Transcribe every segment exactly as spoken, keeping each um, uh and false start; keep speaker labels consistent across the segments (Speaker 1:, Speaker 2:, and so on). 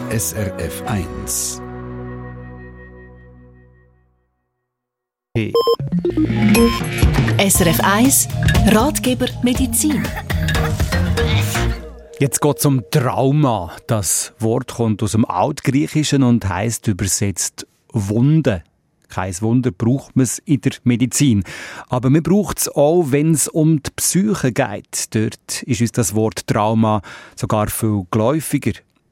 Speaker 1: S R F eins.
Speaker 2: Hey. S R F eins Ratgeber Medizin. Jetzt geht es um Trauma. Das Wort kommt aus dem Altgriechischen und heisst übersetzt Wunde. Kein Wunder braucht man es in der Medizin. Aber man braucht es auch, wenn es um die Psyche geht. Dort ist uns das Wort Trauma sogar viel geläufiger.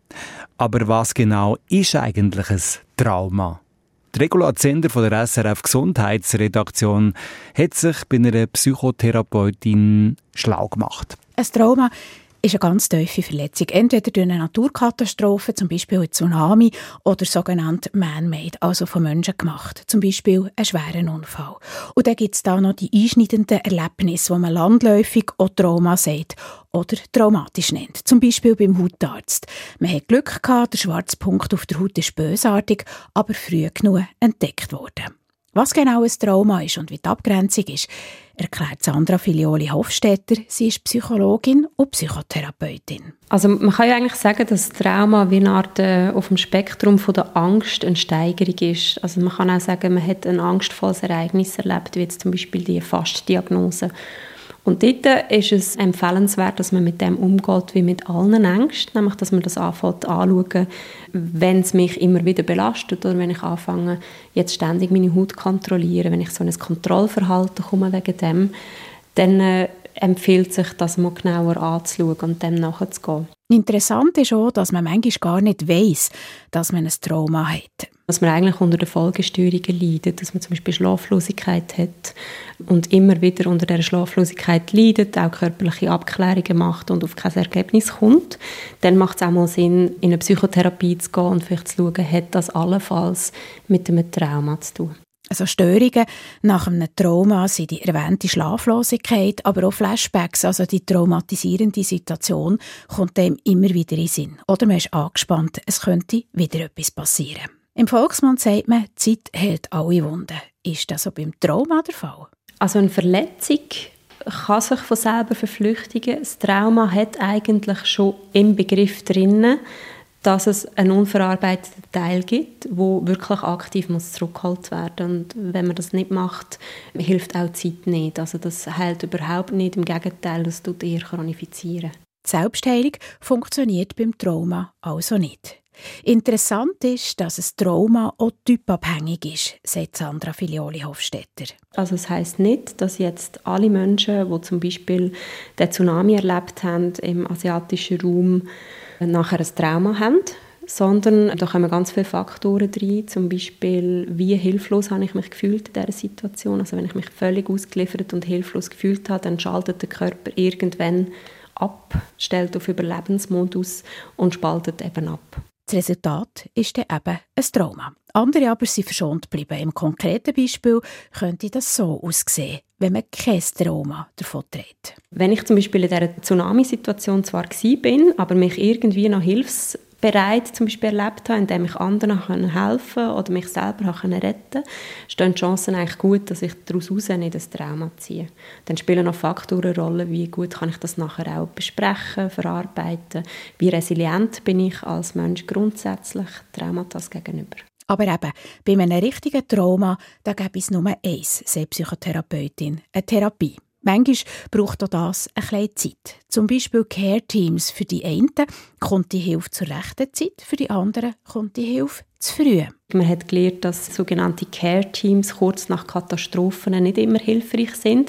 Speaker 2: Aber was genau ist eigentlich ein Trauma? Die Regula Zender von der S R F Gesundheitsredaktion hat sich bei einer Psychotherapeutin schlau gemacht.
Speaker 3: Ein Trauma ist eine ganz tiefe Verletzung. Entweder durch eine Naturkatastrophe, zum Beispiel ein Tsunami, oder sogenannt man-made, also von Menschen gemacht. Zum Beispiel einen schweren Unfall. Und dann gibt es da noch die einschneidenden Erlebnisse, die man landläufig auch Trauma sagt oder traumatisch nennt. Zum Beispiel beim Hautarzt. Man hat Glück gehabt, der schwarze Punkt auf der Haut ist bösartig, aber früh genug entdeckt worden. Was genau ein Trauma ist und wie die Abgrenzung ist, erklärt Sandra Filioli-Hofstetter. Sie ist Psychologin und Psychotherapeutin.
Speaker 4: Also man kann ja eigentlich sagen, dass Trauma wie eine Art äh, auf dem Spektrum von der Angst eine Steigerung ist. Also man kann auch sagen, man hat ein angstvolles Ereignis erlebt, wie jetzt zum Beispiel die Fastdiagnose. Und dort ist es empfehlenswert, dass man mit dem umgeht wie mit allen Ängsten, nämlich dass man das anfängt anzuschauen, wenn es mich immer wieder belastet oder wenn ich anfange, jetzt ständig meine Haut zu kontrollieren, wenn ich so ein Kontrollverhalten komme wegen dem, dann äh, empfiehlt sich, das mal genauer anzuschauen und dem nachzugehen.
Speaker 3: Interessant ist auch, dass man manchmal gar nicht weiss, dass man ein Trauma hat.
Speaker 4: Dass man eigentlich unter den Folgestörungen leidet, dass man zum Beispiel Schlaflosigkeit hat und immer wieder unter dieser Schlaflosigkeit leidet, auch körperliche Abklärungen macht und auf kein Ergebnis kommt, dann macht es auch mal Sinn, in eine Psychotherapie zu gehen und vielleicht zu schauen, hat das allenfalls mit einem Trauma zu tun.
Speaker 3: Also Störungen nach einem Trauma sind die erwähnte Schlaflosigkeit, aber auch Flashbacks, also die traumatisierende Situation, kommt dem immer wieder in den Sinn. Oder man ist angespannt, es könnte wieder etwas passieren. Im Volksmund sagt man, die Zeit hält alle Wunden. Ist das so beim Trauma der Fall?
Speaker 4: Also eine Verletzung kann sich von selber verflüchtigen. Das Trauma hat eigentlich schon im Begriff drin, dass es einen unverarbeiteten Teil gibt, der wirklich aktiv muss zurückgeholt werden muss. Und wenn man das nicht macht, hilft auch die Zeit nicht. Also das heilt überhaupt nicht, im Gegenteil, das tut eher chronifizieren.
Speaker 3: Die Selbstheilung funktioniert beim Trauma also nicht. Interessant ist, dass ein Trauma auch typabhängig ist, sagt Sandra Filioli-Hofstetter.
Speaker 4: Also es heisst nicht, dass jetzt alle Menschen, die zum Beispiel den Tsunami erlebt haben im asiatischen Raum, nachher ein Trauma haben, sondern da kommen ganz viele Faktoren rein, zum Beispiel, wie hilflos habe ich mich gefühlt in dieser Situation. Also wenn ich mich völlig ausgeliefert und hilflos gefühlt habe, dann schaltet der Körper irgendwann ab, stellt auf Überlebensmodus und spaltet eben ab.
Speaker 3: Das Resultat ist dann eben ein Trauma. Andere aber sind verschont geblieben. Im konkreten Beispiel könnte das so aussehen, wenn man kein Trauma davon trägt.
Speaker 4: Wenn ich zum Beispiel in dieser Tsunami-Situation zwar war, aber mich irgendwie noch hilfsbereit zum Beispiel erlebt habe, indem ich anderen helfen konnte oder mich selber retten konnte, stehen die Chancen eigentlich gut, dass ich daraus heraus nicht das Trauma ziehe. Dann spielen noch Faktoren eine Rolle, wie gut kann ich das nachher auch besprechen, verarbeiten, wie resilient bin ich als Mensch grundsätzlich Traumata gegenüber.
Speaker 3: Aber eben, bei einem richtigen Trauma, da gäbe es nur eins, sagt Psychotherapeutin, eine Therapie. Manchmal braucht auch das ein bisschen Zeit. Zum Beispiel Care-Teams. Für die einen kommt die Hilfe zur rechten Zeit, für die anderen kommt die Hilfe zu früh.
Speaker 4: Man hat gelernt, dass sogenannte Care-Teams kurz nach Katastrophen nicht immer hilfreich sind.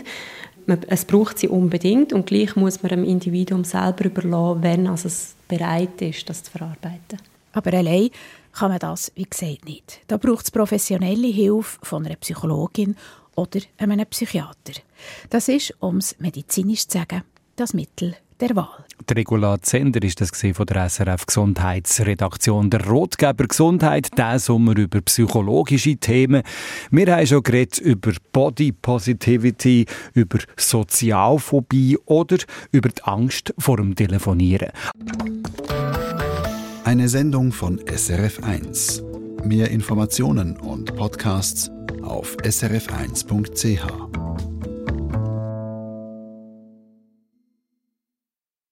Speaker 4: Es braucht sie unbedingt und gleich muss man dem Individuum selber überlassen, wenn also es bereit ist, das zu verarbeiten.
Speaker 3: Aber allein kann man das, wie gesagt, nicht. Da braucht es professionelle Hilfe von einer Psychologin oder einem Psychiater. Das ist, um es medizinisch zu sagen, das Mittel der Wahl.
Speaker 2: Die Regula Zender ist das von der S R F Gesundheitsredaktion. Der Ratgeber Gesundheit, diesen Sommer über psychologische Themen. Wir haben schon geredet über Body Positivity, über Sozialphobie oder über die Angst vor dem Telefonieren.
Speaker 1: Eine Sendung von S R F eins. Mehr Informationen und Podcasts auf s r f eins punkt c h.